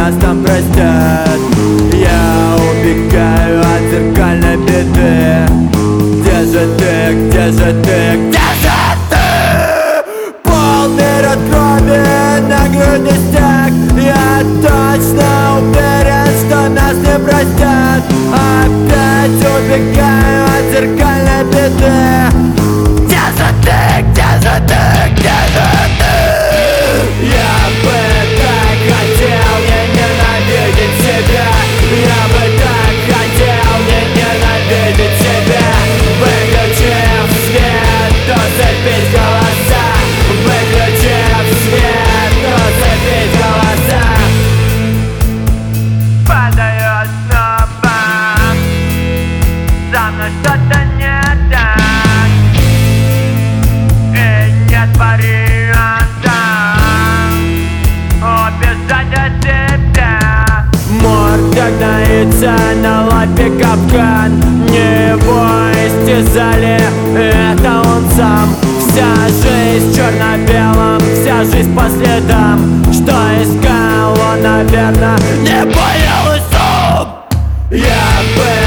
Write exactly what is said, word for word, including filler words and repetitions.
нас там простят. Я убегаю от зеркальной беды. Где же ты, где же ты, где же ты? Полмира крови, на груди стяг. Я точно уверен, что нас не простят. Опять убегаю от зеркальной беды. Где же ты, где же ты, где же ты? Я бы так хотел не ненавидеть себя. Я бы так хотел не ненавидеть себя. Выключив свет, усыпить голоса. Выключив свет, усыпить голоса. Падаю снова. Со мной что-то не так. И нет варианта убежать от тебя. Морда гноится, на лапе капкан. Его истязали, это он сам. Вся жизнь в черно-белом, вся жизнь по следам. Что искал он, наверное, не понял и сам. Я бы